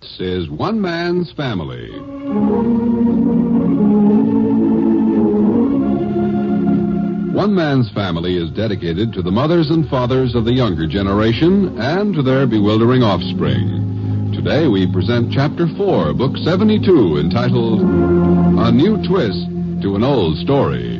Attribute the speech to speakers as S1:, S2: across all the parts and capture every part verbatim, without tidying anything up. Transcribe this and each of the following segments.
S1: This is One Man's Family. One Man's Family is dedicated to the mothers and fathers of the younger generation and to their bewildering offspring. Today we present Chapter four, Book seventy-two, entitled A New Twist to an Old Story.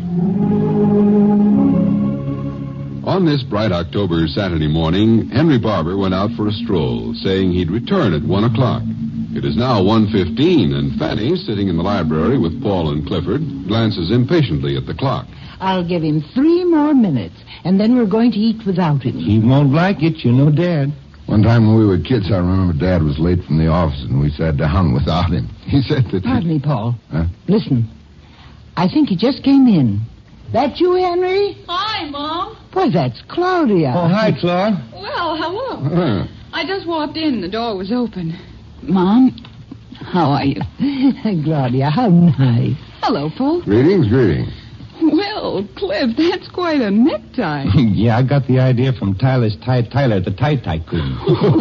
S1: On this bright October Saturday morning, Henry Barber went out for a stroll, saying he'd return at one o'clock. It is now one fifteen, and Fanny, sitting in the library with Paul and Clifford, glances impatiently at the clock.
S2: I'll give him three more minutes, and then we're going to eat without him.
S3: He won't like it, you know, Dad.
S4: One time when we were kids, I remember Dad was late from the office, and we sat down without him. He said that...
S2: Pardon
S4: he...
S2: me, Paul.
S4: Huh?
S2: Listen. I think he just came in. That you, Henry?
S5: Hi, Mom.
S2: Why, that's Claudia.
S3: Oh, hi, Claude.
S5: Well, hello.
S4: Huh.
S5: I just walked in. The door was open.
S2: Mom, how are you? Claudia, how nice.
S5: Hello, Paul.
S4: Greetings, greetings.
S5: Well, Cliff, that's quite a necktie.
S3: Yeah, I got the idea from Tyler's Ty- Tyler, the Tie Tycoon.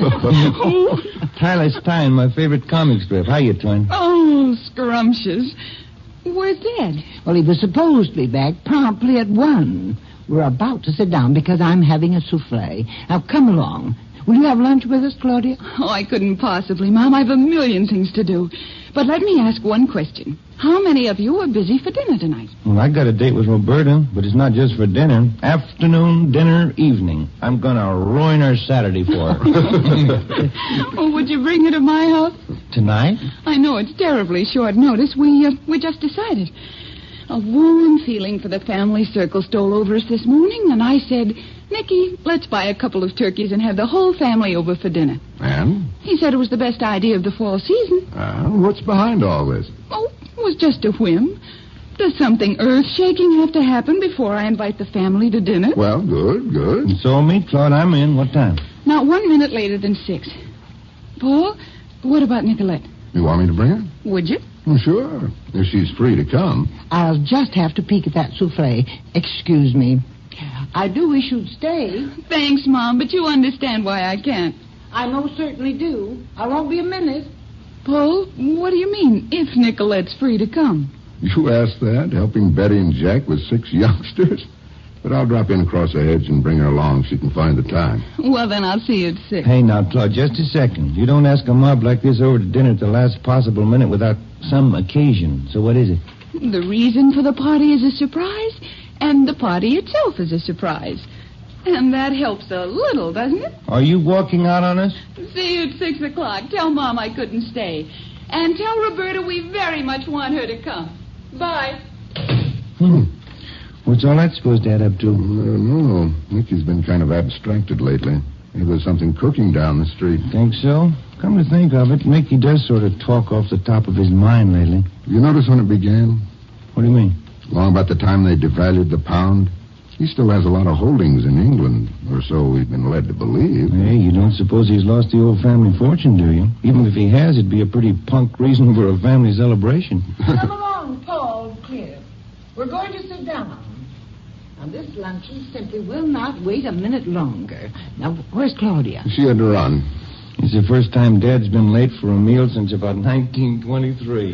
S3: Tyler Stein, my favorite comic strip. How you, twin?
S5: Oh, scrumptious. Where's Dad?
S2: Well, he was supposed to be back promptly at one. We're about to sit down because I'm having a souffle. Now, come along. Will you have lunch with us, Claudia?
S5: Oh, I couldn't possibly, Mom. I've a million things to do. But let me ask one question. How many of you are busy for dinner tonight?
S3: Well, I got a date with Roberta, but it's not just for dinner. Afternoon, dinner, evening. I'm going to ruin her Saturday for her.
S5: Oh, would you bring her to my house?
S3: Tonight?
S5: I know it's terribly short notice. We, uh, we just decided. A warm feeling for the family circle stole over us this morning, and I said, Nicky, let's buy a couple of turkeys and have the whole family over for dinner.
S4: And?
S5: He said it was the best idea of the fall season.
S4: Uh, what's behind all this?
S5: Oh, it was just a whim. Does something earth-shaking have to happen before I invite the family to dinner?
S4: Well, good, good.
S3: And so me, Claude, I'm in. What time?
S5: Not one minute later than six. Paul, what about Nicolette?
S4: You want me to bring her?
S5: Would you?
S4: Well, sure, if she's free to come.
S2: I'll just have to peek at that souffle. Excuse me. I do wish you'd stay.
S5: Thanks, Mom, but you understand why I can't.
S2: I most certainly do. I won't be a minute.
S5: Paul, what do you mean, if Nicolette's free to come?
S4: You asked that, helping Betty and Jack with six youngsters? But I'll drop in across the hedge and bring her along so you can find the time.
S5: Well, then I'll see you at six.
S3: Hey, now, Claude, just a second. You don't ask a mob like this over to dinner at the last possible minute without some occasion. So what is it?
S5: The reason for the party is a surprise, and the party itself is a surprise. And that helps a little, doesn't it?
S3: Are you walking out on us?
S5: See you at six o'clock. Tell Mom I couldn't stay. And tell Roberta we very much want her to come. Bye.
S3: Hmm. What's all that supposed to add up to?
S4: I don't know. Nicky's been kind of abstracted lately. Maybe there's something cooking down the street.
S3: Think so? Come to think of it, Nicky does sort of talk off the top of his mind lately.
S4: You notice when it began?
S3: What do you mean?
S4: Long about the time they devalued the pound. He still has a lot of holdings in England, or so we've been led to believe.
S3: Hey, you don't suppose he's lost the old family fortune, do you? Even if he has, it'd be a pretty punk reason for a family celebration.
S2: Come along, Paul, Cliff. We're going to sit down. Now, this luncheon simply will not wait a minute longer. Now, where's Claudia?
S4: She had to run.
S3: It's the first time Dad's been late for a meal since about nineteen twenty-three.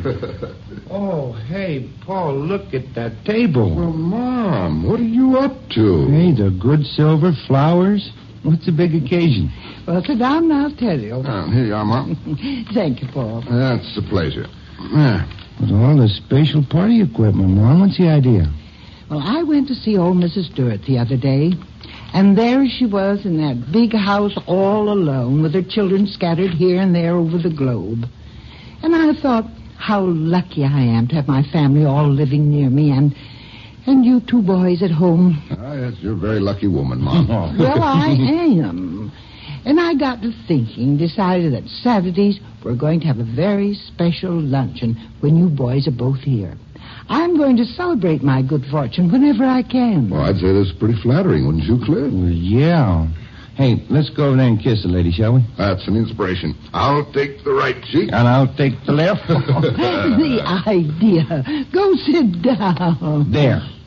S3: Oh, hey, Paul, look at that table.
S4: Well, Mom, what are you up to?
S3: Hey, the good silver flowers. What's the big occasion?
S2: Well, sit down now, I'll tell you.
S4: Oh, here you are, Mom.
S2: Thank you, Paul.
S4: That's a pleasure. Yeah.
S3: With all the spatial party equipment, Mom, what's the idea?
S2: Well, I went to see old Missus Stewart the other day, and there she was in that big house all alone with her children scattered here and there over the globe. And I thought how lucky I am to have my family all living near me and and you two boys at home.
S4: Ah, yes, you're a very lucky woman, Mom.
S2: Well, I am. And I got to thinking, decided that Saturdays we're going to have a very special luncheon when you boys are both here. I'm going to celebrate my good fortune whenever I can.
S4: Well, I'd say that's pretty flattering, wouldn't you, Cliff?
S3: Well, yeah. Hey, let's go over there and kiss the lady, shall we?
S4: That's an inspiration. I'll take the right cheek.
S3: And I'll take the left.
S2: The idea. Go sit down.
S3: There.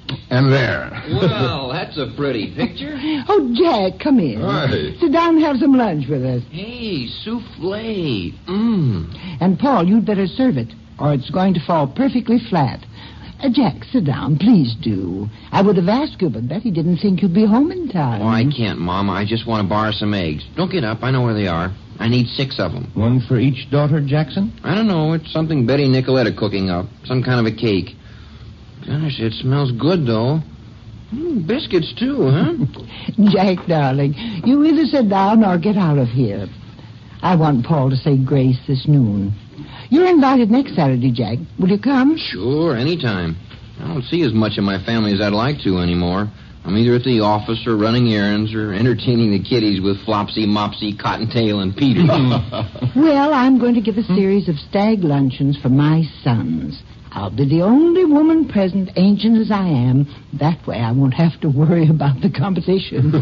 S4: And there.
S6: Well, that's a pretty picture.
S2: Oh, Jack, come in.
S4: Hi.
S2: Sit down and have some lunch with us.
S6: Hey, souffle. Mmm.
S2: And, Paul, you'd better serve it, or it's going to fall perfectly flat. Uh, Jack, sit down. Please do. I would have asked you, but Betty didn't think you'd be home in time.
S6: Oh, I can't, Mom. I just want to borrow some eggs. Don't get up. I know where they are. I need six of them.
S3: One for each daughter, Jackson?
S6: I don't know. It's something Betty and Nicoletta cooking up. Some kind of a cake. Gosh, it smells good, though. Mm, biscuits, too, huh?
S2: Jack, darling, you either sit down or get out of here. I want Paul to say grace this noon. You're invited next Saturday, Jack. Will you come?
S6: Sure, anytime. I don't see as much of my family as I'd like to anymore. I'm either at the office or running errands or entertaining the kiddies with Flopsy, Mopsy, Cottontail, and Peter.
S2: Well, I'm going to give a series of stag luncheons for my sons. I'll be the only woman present, ancient as I am. That way I won't have to worry about the competition.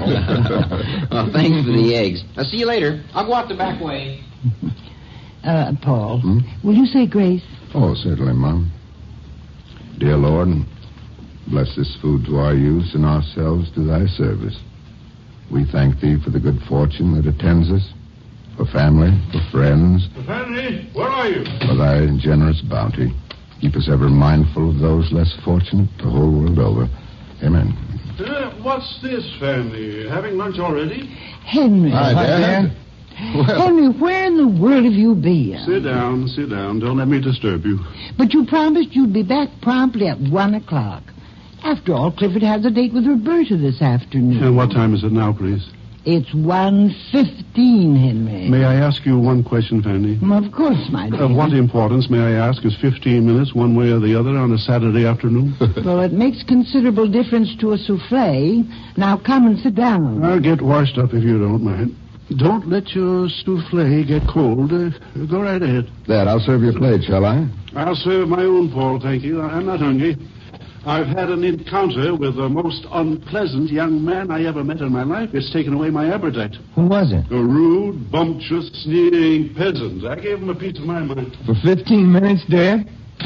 S6: Well, thanks for the eggs. I'll see you later. I'll go out the back way.
S2: Uh, Paul,
S4: Hmm?
S2: will you say grace?
S4: Oh, certainly, Mom. Dear Lord, bless this food to our use and ourselves to thy service. We thank thee for the good fortune that attends us, for family, for friends,
S7: Henry, where are you?
S4: for thy generous bounty. Keep us ever mindful of those less fortunate the whole world over. Amen.
S7: Uh, what's this, family? Having lunch already?
S2: Henry.
S4: Hi, Dad. Well,
S2: Henry, where in the world have you been?
S7: Sit down, sit down. Don't let me disturb you.
S2: But you promised you'd be back promptly at one o'clock. After all, Clifford has a date with Roberta this afternoon.
S7: And what time is it now, please?
S2: It's one fifteen, Henry.
S7: May I ask you one question, Fanny?
S2: Of course, my dear.
S7: Of what importance, may I ask, is fifteen minutes one way or the other on a Saturday afternoon?
S2: Well, it makes considerable difference to a souffle. Now come and sit down.
S7: I'll get washed up if you don't mind. Don't let your souffle get cold. Uh, go right ahead.
S4: Dad, I'll serve your plate, shall I?
S7: I'll serve my own, Paul, thank you. I'm not hungry. I've had an encounter with the most unpleasant young man I ever met in my life. It's taken away my appetite.
S3: Who was it?
S7: A rude, bumptious, sneering peasant. I gave him a piece of my mind.
S3: For fifteen minutes, Dad?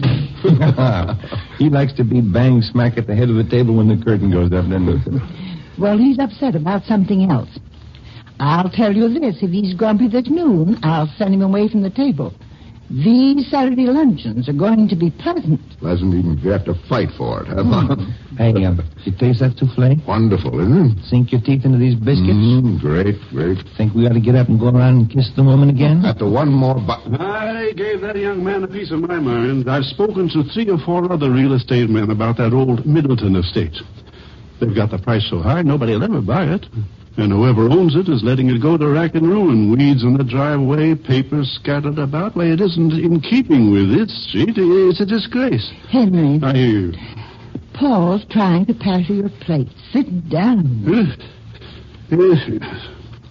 S3: He likes to be banged smack at the head of the table when the curtain goes up, doesn't he?
S2: Well, he's upset about something else. I'll tell you this. If he's grumpy this noon, I'll send him away from the table. These Saturday luncheons are going to be pleasant.
S4: Pleasant even if you have to fight for it, huh, Bob?
S3: Hey, um, you taste that souffle?
S4: Wonderful, isn't it?
S3: Sink your teeth into these biscuits?
S4: Mm, great, great.
S3: Think we ought to get up and go around and kiss the woman again?
S4: After one more bu-
S7: I gave that young man a piece of my mind. I've spoken to three or four other real estate men about that old Middleton estate. They've got the price so high, nobody will ever buy it. And whoever owns it is letting it go to rack and ruin. Weeds in the driveway, papers scattered about. Why, it isn't in keeping with this street. It's a disgrace.
S2: Henry,
S7: I hear you.
S2: Paul's trying to pass you your plate. Sit down.
S7: Yes, yes.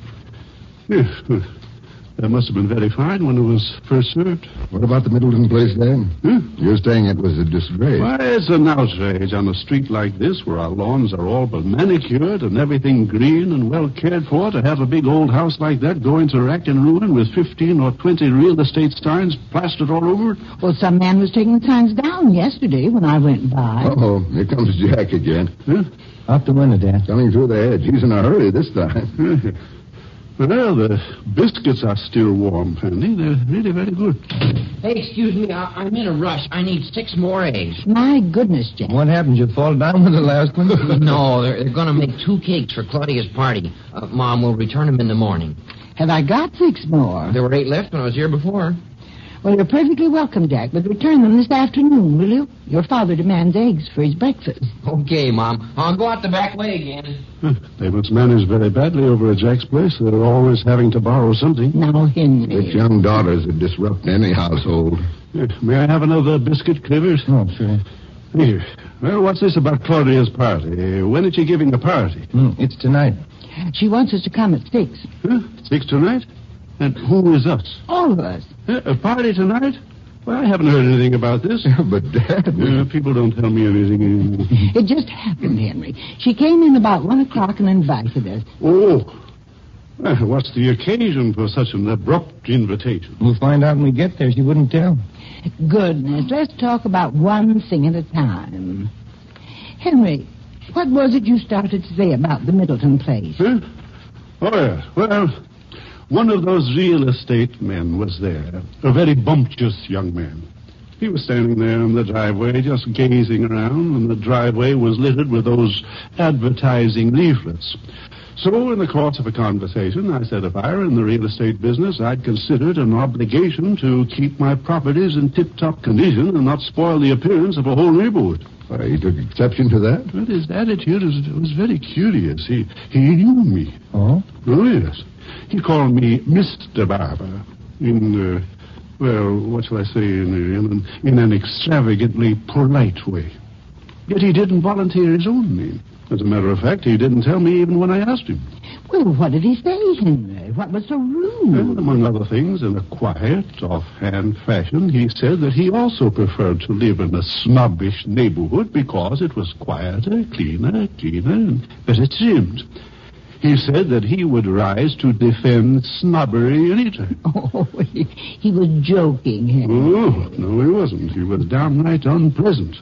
S7: Yes. That must have been very fine when it was first served.
S4: What about the Middleton place then?
S7: Huh?
S4: You're saying it was a disgrace.
S7: Why, it's an outrage on a street like this where our lawns are all but manicured and everything green and well cared for to have a big old house like that go into rack and ruin with fifteen or twenty real estate signs plastered all over it.
S2: Well, some man was taking the signs down yesterday when I went by.
S4: Uh-oh, here comes Jack again.
S7: Huh?
S3: Out the window, Dad.
S4: Coming through the hedge. He's in a hurry this time.
S7: Well, the biscuits are still warm, Fanny. They're really very good.
S6: Hey, excuse me. I- I'm in a rush. I need six more eggs.
S2: My goodness, Jack.
S3: What happened? You fall down with the last one?
S6: No, they're, they're going to make two cakes for Claudia's party. Uh, Mom, we'll return them in the morning.
S2: Have I got six more?
S6: There were eight left when I was here before.
S2: Well, you're perfectly welcome, Jack, but return them this afternoon, will you? Your father demands eggs for his breakfast.
S6: Okay, Mom. I'll go out the back way again.
S7: Huh, They must manage very badly over at Jack's place. They're always having to borrow something.
S2: Now, Henry.
S4: Its young daughters would disrupt any household.
S7: Yeah, May I have another biscuit, Clivers?
S3: Oh, sure.
S7: Here. Well, what's this about Claudia's party? When is she giving a party?
S3: Mm, it's tonight.
S2: She wants us to come at six.
S7: Huh? Six tonight? And who is us?
S2: All of us.
S7: Huh, A party tonight? Well, I haven't heard anything about this.
S4: But, Dad...
S7: Uh, people don't tell me anything.
S2: It just happened, Henry. She came in about one o'clock and invited us.
S7: Oh. Well, what's the occasion for such an abrupt invitation?
S3: We'll find out when we get there. She wouldn't tell.
S2: Goodness, let's talk about one thing at a time. Henry, what was it you started to say about the Middleton place?
S7: Huh? Oh, yes. Well, one of those real estate men was there. A very bumptious young man. He was standing there in the driveway just gazing around, and the driveway was littered with those advertising leaflets. So, in the course of a conversation, I said if I were in the real estate business, I'd consider it an obligation to keep my properties in tip-top condition and not spoil the appearance of a whole neighborhood.
S4: Uh, he took exception to that?
S7: Well, his attitude was, was very curious. He, he knew me.
S3: Oh?
S7: Oh, yes. He called me Mister Barber in, uh, well, what shall I say, in, in, in an extravagantly polite way. Yet he didn't volunteer his own name. As a matter of fact, he didn't tell me even when I asked him.
S2: Well, what did he say, Henry? What was so rude?
S7: Well, among other things, in a quiet, offhand fashion, he said that he also preferred to live in a snobbish neighborhood because it was quieter, cleaner, cleaner, and better trimmed. He said that he would rise to defend snobbery anytime.
S2: Oh, he, he was joking, Henry.
S7: Oh, no, he wasn't. He was downright unpleasant.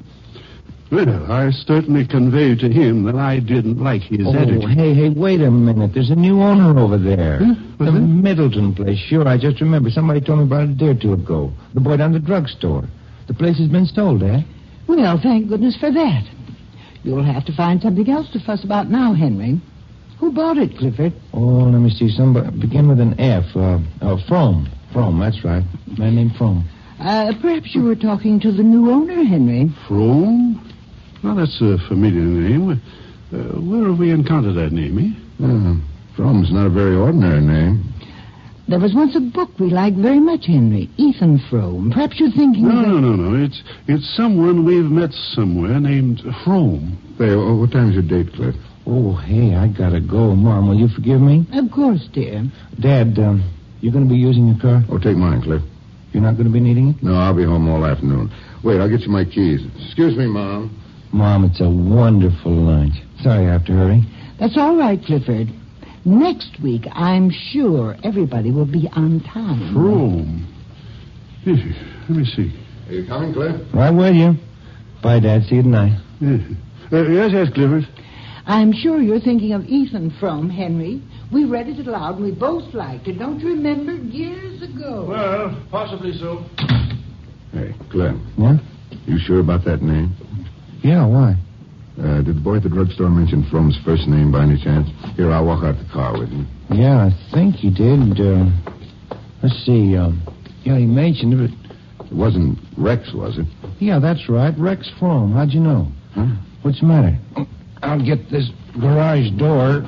S7: Well, I certainly conveyed to him that I didn't like his
S3: Oh,
S7: attitude.
S3: hey, hey, wait a minute. There's a new owner over there.
S7: Huh?
S3: The
S7: What's that?
S3: Middleton place. Sure, I just remember. Somebody told me about it a day or two ago. The boy down the drugstore. The place has been sold, eh?
S2: Well, thank goodness for that. You'll have to find something else to fuss about now, Henry. Who bought it, Clifford?
S3: Oh, let me see. Somebody begin with an F. Uh, uh, From. From, that's right. Man named From.
S2: Uh, perhaps you were talking to the new owner, Henry.
S7: Frome? Well, that's a familiar name. Uh, where have we encountered that name, eh?
S4: Uh, Fromm's not a very ordinary name.
S2: There was once a book we liked very much, Henry. Ethan Frome. Perhaps you're thinking
S7: No,
S2: of...
S7: no, no, no. It's it's someone we've met somewhere named Frome.
S4: Say, oh, what time's your date, Cliff?
S3: Oh, hey, I gotta go. Mom, will you forgive me?
S2: Of course, dear.
S3: Dad, um, you gonna be using your car?
S4: Oh, take mine, Cliff.
S3: You're not gonna be needing it?
S4: No, I'll be home all afternoon. Wait, I'll get you my keys. Excuse me, Mom.
S3: Mom, it's a wonderful lunch. Sorry I have to hurry.
S2: That's all right, Clifford. Next week, I'm sure everybody will be on time.
S7: Frome. Let me see.
S4: Are you coming, Cliff?
S3: Right with you. Bye, Dad. See you tonight.
S7: Yeah. Uh, yes, yes, Clifford.
S2: I'm sure you're thinking of Ethan Frome, Henry. We read it aloud, and we both liked it. Don't you remember? Years ago.
S7: Well, possibly so.
S4: Hey, Cliff.
S3: Yeah?
S4: You sure about that name?
S3: Yeah, why?
S4: Uh, did the boy at the drugstore mention From's first name by any chance? Here, I'll walk out the car with you.
S3: Yeah, I think he did. Uh, let's see. Um, yeah, he mentioned it.
S4: It wasn't Rex, was it?
S3: Yeah, that's right. Rex From. How'd you know?
S4: Huh?
S3: What's the matter? I'll get this garage door.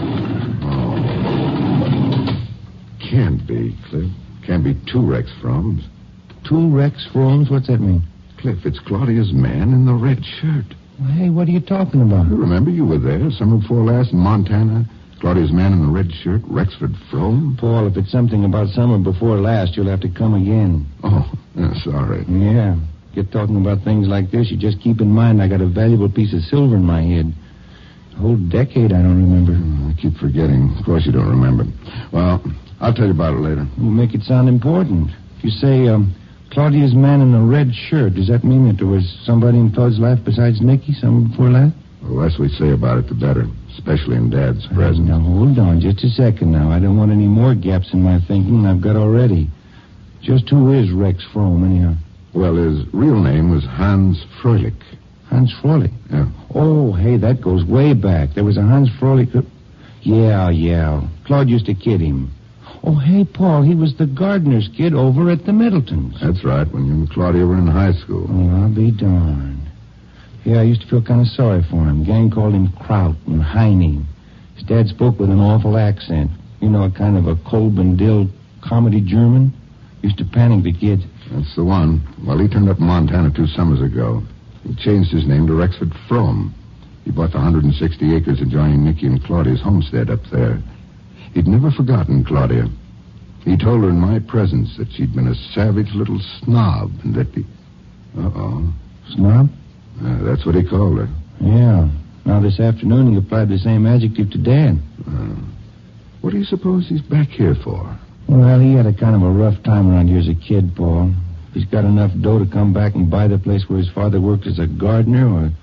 S4: Can't be, Cliff. Can't be two Rex Froms.
S3: Two Rex Froms? What's that mean?
S4: Cliff, it's Claudia's man in the red shirt.
S3: Well, hey, what are you talking about?
S4: You remember you were there summer before last in Montana? Claudia's man in the red shirt, Rexford Frome?
S3: Paul, if it's something about summer before last, you'll have to come again.
S4: Oh, yeah, sorry.
S3: Yeah. Get talking about things like this, you just keep in mind I got a valuable piece of silver in my head. A whole decade I don't remember.
S4: I keep forgetting. Of course you don't remember. Well, I'll tell you about it later.
S3: You make it sound important. If you say, um, Claudia's man in the red shirt, does that mean that there was somebody in Todd's life besides Nicky summer before last?
S4: The less we say about it, the better. Especially in Dad's presence.
S3: Now, hold on just a second now. I don't want any more gaps in my thinking than I've got already. Just who is Rex Frome, anyhow?
S4: Well, his real name was Hans Froelich.
S3: Hans Froelich?
S4: Yeah.
S3: Oh, hey, that goes way back. There was a Hans Froelich... Yeah, yeah. Claude used to kid him. Oh, hey, Paul, he was the gardener's kid over at the Middletons.
S4: That's right, when you and Claudia were in high school.
S3: Oh, I'll be darned. Yeah, I used to feel kind of sorry for him. Gang called him Kraut and Heine. His dad spoke with an awful accent. You know, a kind of a Kolb and Dill comedy German. Used to panic the kids.
S4: That's the one. Well, he turned up in Montana two summers ago. He changed his name to Rexford Frome. He bought the one hundred sixty acres adjoining Nicky and Claudia's homestead up there. He'd never forgotten Claudia. He told her in my presence that she'd been a savage little snob and that he... Uh-oh.
S3: Snob?
S4: Uh, that's what he called her.
S3: Yeah. Now, this afternoon, he applied the same adjective to Dad.
S4: Uh, what do you suppose he's back here for?
S3: Well, he had a kind of a rough time around here as a kid, Paul. He's got enough dough to come back and buy the place where his father worked as a gardener, or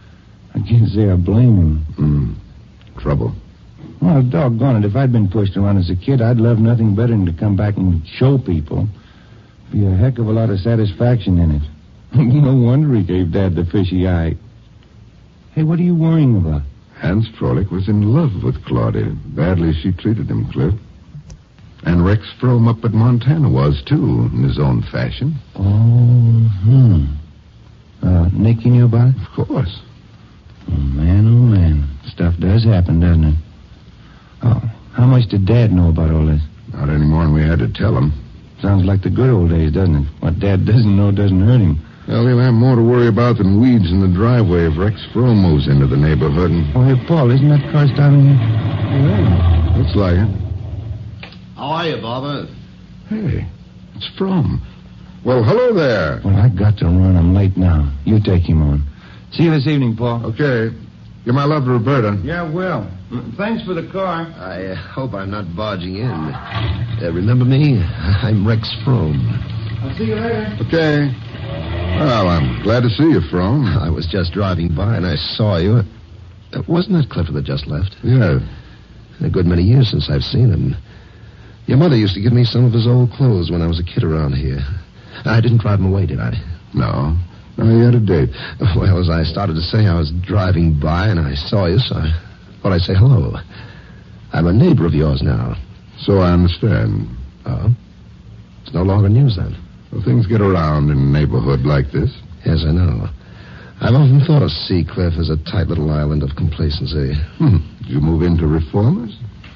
S3: I can't say I blame him.
S4: Hmm. Trouble.
S3: Well, doggone it, if I'd been pushed around as a kid, I'd love nothing better than to come back and show people. Be a heck of a lot of satisfaction in it. No wonder he gave Dad the fishy eye. Hey, what are you worrying about?
S4: Hans Froelich was in love with Claudia. Badly she treated him, Cliff. And Rex Frome up at Montana was, too, in his own fashion.
S3: Oh, hmm. Uh, Nicky knew about it?
S4: Of course.
S3: Oh, man, oh, man. Stuff does happen, doesn't it? Oh, how much did Dad know about all this?
S4: Not any more than we had to tell him.
S3: Sounds like the good old days, doesn't it? What Dad doesn't know doesn't hurt him.
S4: Well, he'll have more to worry about than weeds in the driveway if Rex Frome moves into the neighborhood.
S3: Oh, hey, Paul, isn't that car stopping here?
S4: Yeah, looks like it.
S8: How are you, Barbara?
S4: Hey, it's Frome. Well, hello there.
S3: Well, I got to run. I'm late now. You take him on. See you this evening, Paul.
S4: Okay. Give my love to Roberta.
S3: Yeah, well. Thanks for the car.
S8: I uh, hope I'm not barging in. Uh, remember me? I'm Rex Frome.
S3: I'll see you later.
S4: Okay. Well, I'm glad to see you, Frome.
S8: I was just driving by and I saw you. Uh, wasn't that Clifford that just left?
S4: Yeah.
S8: A good many years since I've seen him. Your mother used to give me some of his old clothes when I was a kid around here. I didn't drive him away, did I?
S4: No. No, you had a date.
S8: Well, as I started to say, I was driving by and I saw you, so I thought I'd say hello. I'm a neighbor of yours now.
S4: So I understand.
S8: Oh? It's no longer news, then?
S4: Well, things get around in a neighborhood like this.
S8: Yes, I know. I've often thought of Seacliff as a tight little island of complacency.
S4: Hmm. Did you move into Reformers?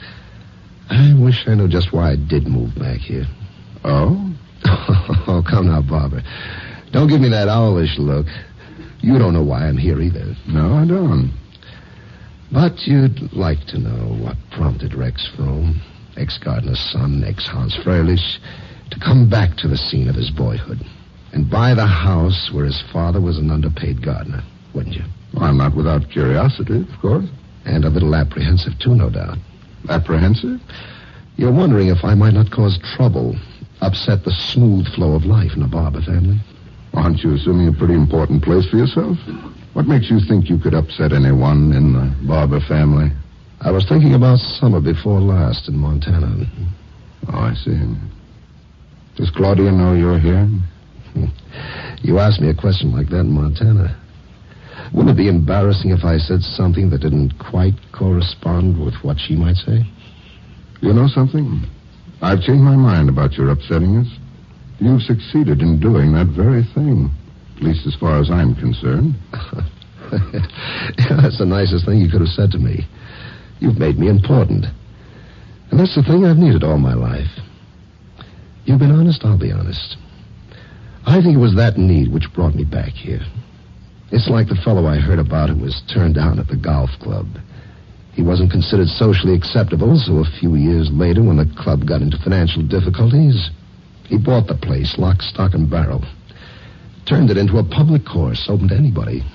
S8: I wish I knew just why I did move back here.
S4: Oh?
S8: Oh, come now, Barbara. Don't give me that owlish look. You don't know why I'm here either.
S4: No, I don't.
S8: But you'd like to know what prompted Rex Frome, ex-gardener's son, ex-Hans Freilich, to come back to the scene of his boyhood and buy the house where his father was an underpaid gardener, wouldn't you?
S4: Well, I'm not without curiosity, of course.
S8: And a little apprehensive, too, no doubt.
S4: Apprehensive?
S8: You're wondering if I might not cause trouble, upset the smooth flow of life in the Barber family.
S4: Aren't you assuming a pretty important place for yourself? What makes you think you could upset anyone in the Barber family?
S8: I was thinking about summer before last in Montana.
S4: Oh, I see. Does Claudia know you're here?
S8: You asked me a question like that in Montana. Wouldn't it be embarrassing if I said something that didn't quite correspond with what she might say?
S4: You know something? I've changed my mind about your upsetting us. You've succeeded in doing that very thing, at least as far as I'm concerned.
S8: That's the nicest thing you could have said to me. You've made me important. And that's the thing I've needed all my life. You've been honest, I'll be honest. I think it was that need which brought me back here. It's like the fellow I heard about who was turned down at the golf club. He wasn't considered socially acceptable, so a few years later, when the club got into financial difficulties, he bought the place, lock, stock, and barrel. Turned it into a public course, open to anybody.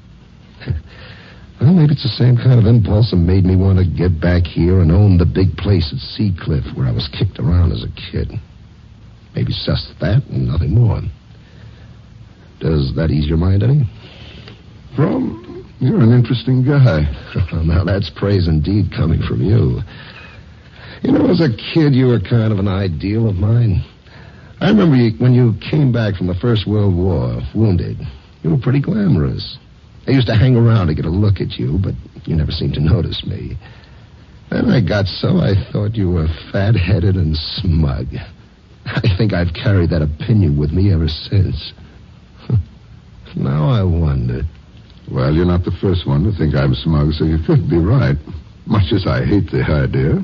S8: Well, maybe it's the same kind of impulse that made me want to get back here and own the big place at Seacliff where I was kicked around as a kid. Maybe it's just that and nothing more. Does that ease your mind any?
S4: Frome, you're an interesting guy.
S8: Now, that's praise indeed coming from you. You know, as a kid, you were kind of an ideal of mine. I remember you, when you came back from the First World War, wounded. You were pretty glamorous. I used to hang around to get a look at you, but you never seemed to notice me. Then I got so I thought you were fat-headed and smug. I think I've carried that opinion with me ever since. Now I wonder.
S4: Well, you're not the first one to think I'm smug, so you could be right. Much as I hate the idea.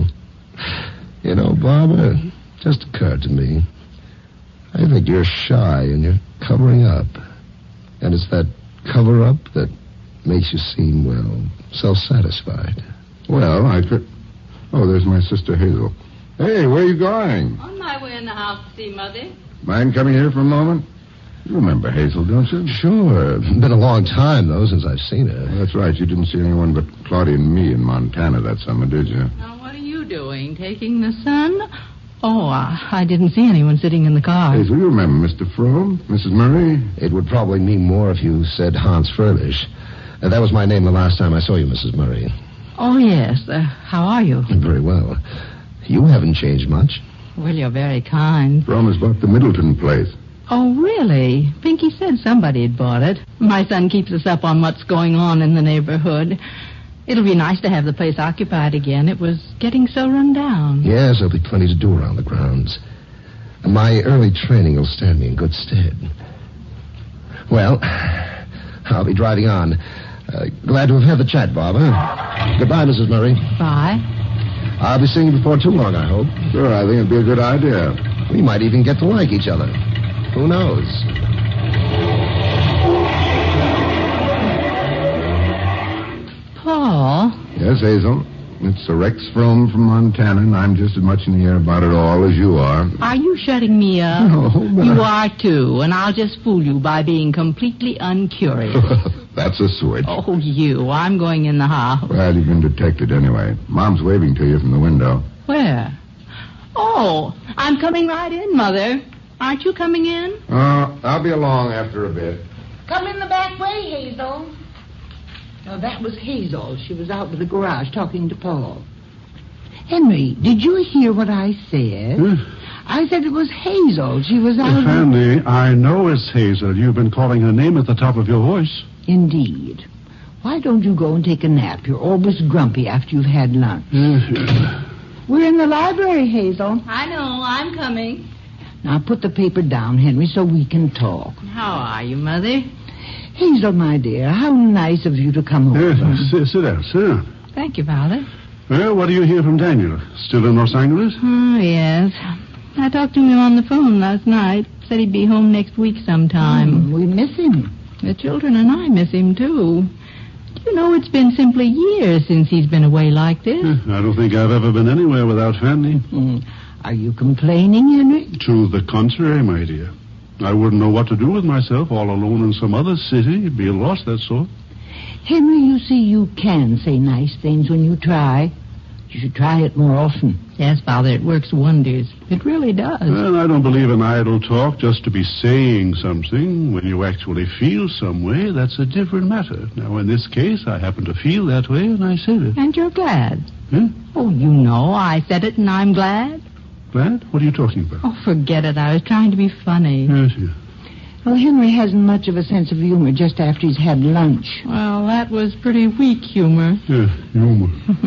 S8: You know, Barbara, it just occurred to me. I think you're shy and you're covering up. And it's that cover-up that makes you seem, well, self-satisfied.
S4: Well, I could... Oh, there's my sister Hazel. Hey, where are you going?
S9: On my way in the house to see Mother.
S4: Mind coming here for a moment? You remember Hazel, don't you?
S8: Sure. Been a long time, though, since I've seen her.
S4: Well, that's right. You didn't see anyone but Claudia and me in Montana that summer, did you?
S9: Now, what are you doing? Taking the sun? Oh, uh, I didn't see anyone sitting in the car.
S4: Hazel, you remember Mister Frome? Missus Murray?
S8: It would probably mean more if you said Hans Freilich. Uh, that was my name the last time I saw you, Missus Murray.
S9: Oh, yes. Uh, how are you?
S8: Very well. You haven't changed much.
S9: Well, you're very kind.
S4: Rom has bought the Middleton place.
S9: Oh, really? Pinky said somebody had bought it. My son keeps us up on what's going on in the neighborhood. It'll be nice to have the place occupied again. It was getting so run down.
S8: Yes, there'll be plenty to do around the grounds. And my early training will stand me in good stead. Well, I'll be driving on. Uh, glad to have had the chat, Barbara. Goodbye, Missus Murray.
S9: Bye.
S8: I'll be seeing you before too long, I hope.
S4: Sure, I think it'd be a good idea.
S8: We might even get to like each other. Who knows?
S9: Paul?
S4: Yes, Hazel? It's a Rex Fromm from Montana, and I'm just as much in the air about it all as you are.
S9: Are you shutting me up?
S4: No, but...
S9: You are, too, and I'll just fool you by being completely uncurious.
S4: That's a switch.
S9: Oh, you. I'm going in the house.
S4: Well, you've been detected anyway. Mom's waving to you from the window.
S9: Where? Oh, I'm coming right in, Mother. Aren't you coming in?
S4: Uh, I'll be along after a bit.
S2: Come in the back way, Hazel. Oh, that was Hazel. She was out in the garage talking to Paul. Henry, did you hear what I said?
S7: Huh?
S2: I said it was Hazel. She was out...
S7: Fanny, I know it's Hazel. You've been calling her name at the top of your voice.
S2: Indeed. Why don't you go and take a nap? You're always grumpy after you've had lunch.
S7: Uh,
S2: We're in the library, Hazel.
S9: I know. I'm coming.
S2: Now put the paper down, Henry, so we can talk.
S9: How are you, Mother?
S2: Hazel, my dear, how nice of you to come over.
S7: yes, sit, sit down, sit down.
S9: Thank you, Father.
S7: Well, what do you hear from Daniel? Still in Los Angeles?
S9: Oh, yes. I talked to him on the phone last night. Said he'd be home next week sometime.
S2: Mm, we miss him.
S9: The children and I miss him, too. Do you know it's been simply years since he's been away like this?
S7: I don't think I've ever been anywhere without Fanny.
S2: Mm. Are you complaining, Henry?
S7: To the contrary, my dear. I wouldn't know what to do with myself all alone in some other city. It'd be a loss, that's all.
S2: Henry, you see, you can say nice things when you try. You should try it more often.
S9: Yes, Father, it works wonders. It really does.
S7: Well, I don't believe in idle talk just to be saying something. When you actually feel some way, that's a different matter. Now, in this case, I happen to feel that way, and I said it.
S9: And you're glad.
S7: Huh?
S9: Oh, you know, I said it and I'm glad.
S7: Glad? What are you talking about?
S9: Oh, forget it. I was trying to be funny.
S7: Yes, yes.
S2: Well, Henry hasn't much of a sense of humor just after he's had lunch.
S9: Well, that was pretty weak humor.
S7: Yes, humor.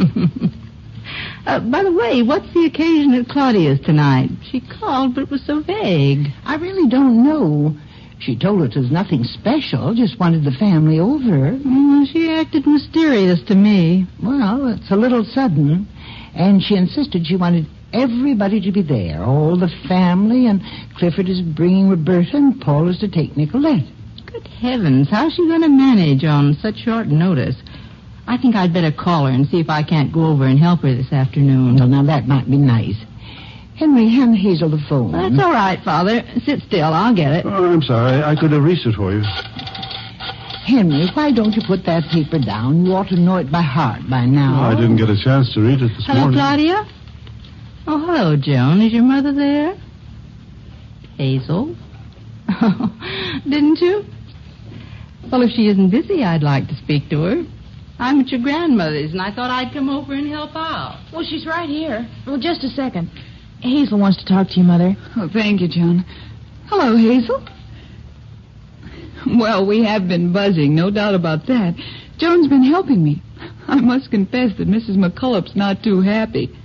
S9: uh, by the way, what's the occasion at Claudia's tonight? She called, but it was so vague.
S2: I really don't know. She told us it was nothing special, just wanted the family over.
S9: Well, she acted mysterious to me.
S2: Well, it's a little sudden. And she insisted she wanted everybody to be there, all the family, and Clifford is bringing Roberta, and Paul is to take Nicolette.
S9: Good heavens, how's she going to manage on such short notice? I think I'd better call her and see if I can't go over and help her this afternoon.
S2: Well, now, that might be nice. Henry, hand Hazel the phone.
S9: That's all right, Father. Sit still, I'll get it.
S7: Oh, I'm sorry. I could have reached it for you.
S2: Henry, why don't you put that paper down? You ought to know it by heart by now.
S7: Oh, I didn't get a chance to read it this
S9: Hello,
S7: morning.
S9: Claudia? Oh, hello, Joan. Is your mother there? Hazel? Didn't you? Well, if she isn't busy, I'd like to speak to her. I'm at your grandmother's, and I thought I'd come over and help out.
S5: Well, she's right here. Well, just a second. Hazel wants to talk to you, Mother.
S10: Oh, thank you, Joan. Hello, Hazel. Well, we have been buzzing, no doubt about that. Joan's been helping me. I must confess that Missus McCulloch's not too happy.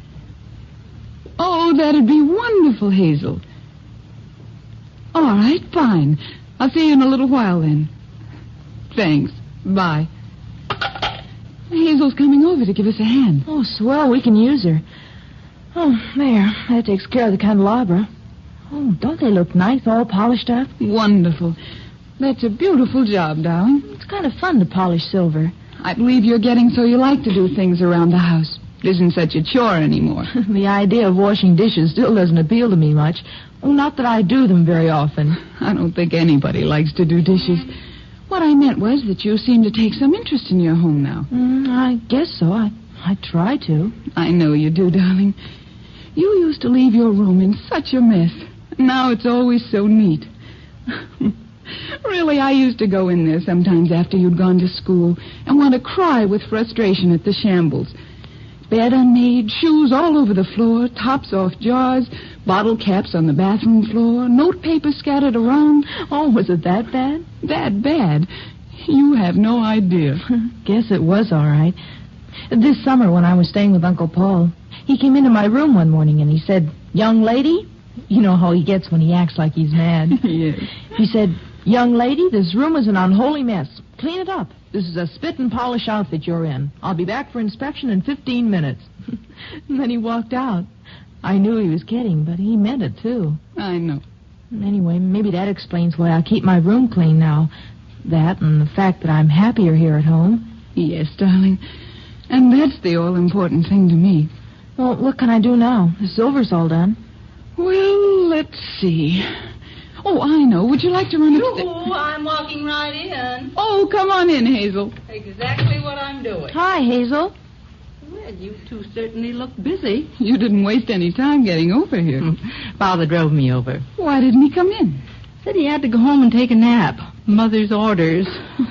S10: Oh, that'd be wonderful, Hazel. All right, fine. I'll see you in a little while, then. Thanks. Bye. Hazel's coming over to give us a hand.
S5: Oh, swell. We can use her. Oh, there. That takes care of the candelabra. Oh, don't they look nice, all polished up?
S10: Wonderful. That's a beautiful job, darling.
S5: It's kind of fun to polish silver.
S10: I believe you're getting so you like to do things around the house. It isn't such a chore anymore.
S5: The idea of washing dishes still doesn't appeal to me much. Oh, not that I do them very often.
S10: I don't think anybody likes to do dishes. What I meant was that you seem to take some interest in your home now.
S5: Mm, I guess so. I, I try to.
S10: I know you do, darling. You used to leave your room in such a mess. Now it's always so neat. Really, I used to go in there sometimes after you'd gone to school and want to cry with frustration at the shambles. Bed unmade, shoes all over the floor, tops off jars, bottle caps on the bathroom floor, notepaper scattered around.
S9: Oh, was it that bad?
S10: That bad? You have no idea.
S9: Guess it was all right. This summer when I was staying with Uncle Paul, he came into my room one morning and he said, "Young lady," you know how he gets when he acts like he's mad.
S10: Yes.
S9: He said, "Young lady, this room is an unholy mess. Clean it up. This is a spit and polish outfit you're in. I'll be back for inspection in fifteen minutes. And then he walked out. I knew he was kidding, but he meant it, too.
S10: I know.
S9: Anyway, maybe that explains why I keep my room clean now. That and the fact that I'm happier here at home.
S10: Yes, darling. And that's the all-important thing to me.
S9: Well, what can I do now? The silver's all done.
S10: Well, let's see. Oh, I know. Would you like to run upstairs?
S11: Oh, I'm walking right in.
S10: Oh, come on in, Hazel.
S11: Exactly what I'm doing.
S9: Hi, Hazel.
S11: Well, you two certainly look busy.
S10: You didn't waste any time getting over here.
S9: Father drove me over.
S10: Why didn't he come in?
S9: Said he had to go home and take a nap. Mother's orders.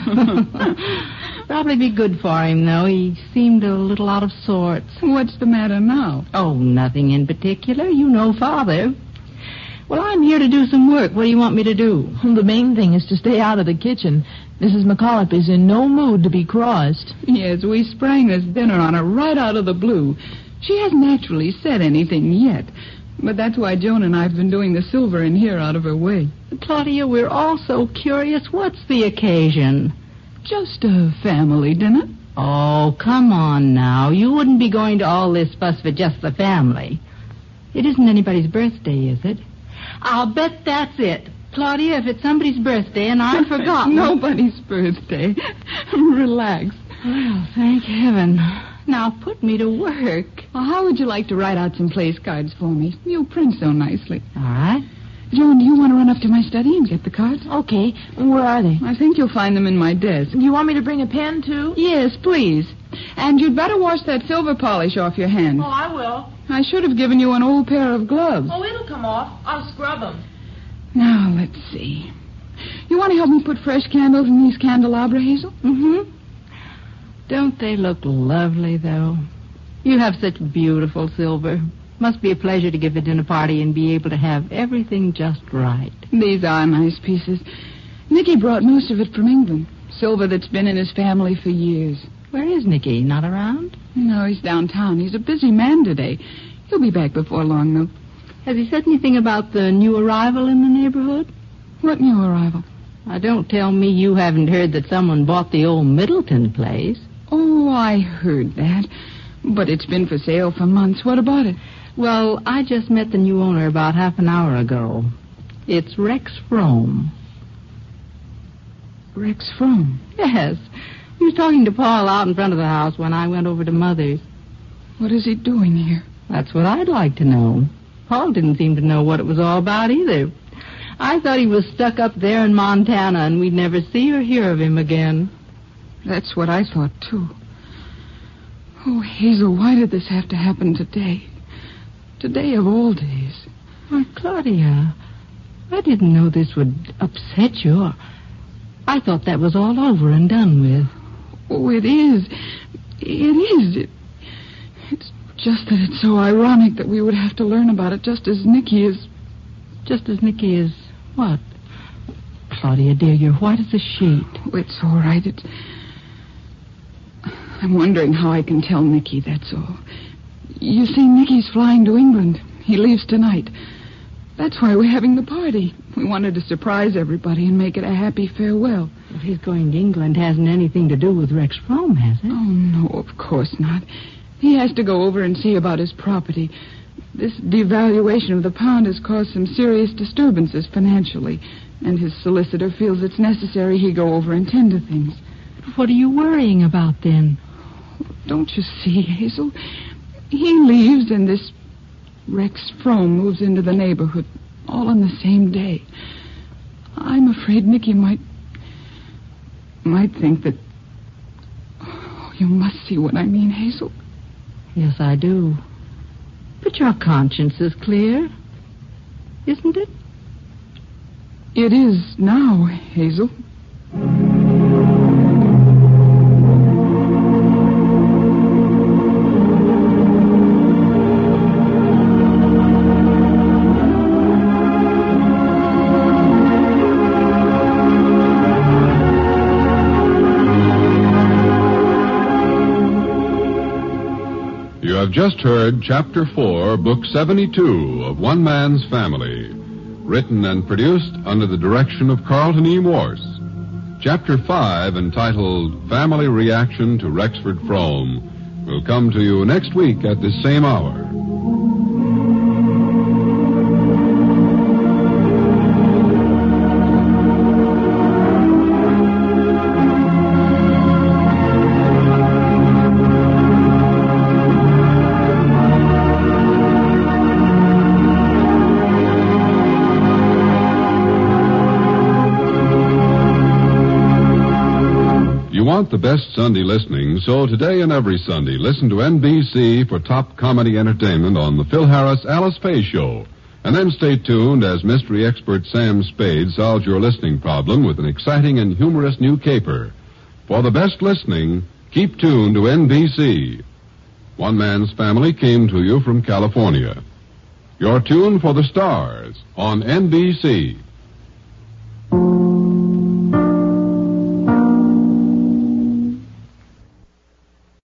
S9: Probably be good for him, though. He seemed a little out of sorts.
S10: What's the matter now?
S9: Oh, nothing in particular. You know Father. Well, I'm here to do some work. What do you want me to do? The main thing is to stay out of the kitchen. Missus McCullough is in no mood to be crossed.
S10: Yes, we sprang this dinner on her right out of the blue. She hasn't actually said anything yet. But that's why Joan and I have been doing the silver in here out of her way.
S9: Claudia, we're all so curious. What's the occasion?
S10: Just a family dinner.
S9: Oh, come on now. You wouldn't be going to all this fuss for just the family. It isn't anybody's birthday, is it? I'll bet that's it. Claudia, if it's somebody's birthday and I've forgotten...
S10: Nobody's birthday. Relax.
S9: Well, thank heaven. Now put me to work.
S10: Well, how would you like to write out some place cards for me? You print so nicely.
S9: All right.
S10: Joan, do you want to run up to my study and get the cards?
S9: Okay. Where are they?
S10: I think you'll find them in my desk.
S9: You want me to bring a pen, too?
S10: Yes, please. And you'd better wash that silver polish off your hands.
S11: Oh, I will.
S10: I should have given you an old pair of gloves.
S11: Oh, it'll come off. I'll scrub them.
S10: Now, let's see. You want to help me put fresh candles in these candelabra, Hazel?
S9: Mm-hmm. Don't they look lovely, though? You have such beautiful silver. Must be a pleasure to give a dinner party and be able to have everything just right.
S10: These are nice pieces. Nicky brought most of it from England. Silver that's been in his family for years.
S9: Where is Nicky? Not around?
S10: No, he's downtown. He's a busy man today. He'll be back before long, though.
S9: Has he said anything about the new arrival in the neighborhood?
S10: What new arrival?
S9: Now, don't tell me you haven't heard that someone bought the old Middleton place.
S10: Oh, I heard that. But it's been for sale for months. What about it?
S9: Well, I just met the new owner about half an hour ago. It's Rex Frome.
S10: Rex Frome?
S9: Yes. He was talking to Paul out in front of the house when I went over to Mother's.
S10: What is he doing here?
S9: That's what I'd like to know. Paul didn't seem to know what it was all about either. I thought he was stuck up there in Montana and we'd never see or hear of him again.
S10: That's what I thought, too. Oh, Hazel, why did this have to happen today? Today of all days.
S9: Oh, Claudia, I didn't know this would upset you. I thought that was all over and done with.
S10: Oh, it is. It is. It, it's just that it's so ironic that we would have to learn about it just as Nicky is...
S9: Just as Nicky is what? Claudia, dear, you're white as a sheet.
S10: Oh, it's all right. It's... I'm wondering how I can tell Nicky, that's all. You see, Nicky's flying to England. He leaves tonight. That's why we're having the party. We wanted to surprise everybody and make it a happy farewell.
S9: Well, his going to England hasn't anything to do with Rex Frome, has it?
S10: Oh, no, of course not. He has to go over and see about his property. This devaluation of the pound has caused some serious disturbances financially, and his solicitor feels it's necessary he go over and tend to things.
S9: What are you worrying about, then?
S10: Don't you see, Hazel? He leaves, and this Rex Frome moves into the neighborhood, all on the same day. I'm afraid Nicky might... might think that... Oh, you must see what I mean, Hazel.
S9: Yes, I do. But your conscience is clear, isn't it?
S10: It is now, Hazel.
S1: You have just heard Chapter four, Book seventy-two of One Man's Family, written and produced under the direction of Carlton E. Morse. Chapter five, entitled Family Reaction to Rexford Frome, will come to you next week at this same hour. Want the best Sunday listening, so today and every Sunday, listen to N B C for top comedy entertainment on the Phil Harris Alice Faye Show. And then stay tuned as mystery expert Sam Spade solves your listening problem with an exciting and humorous new caper. For the best listening, keep tuned to N B C. One Man's Family came to you from California. Your tune for the stars on N B C.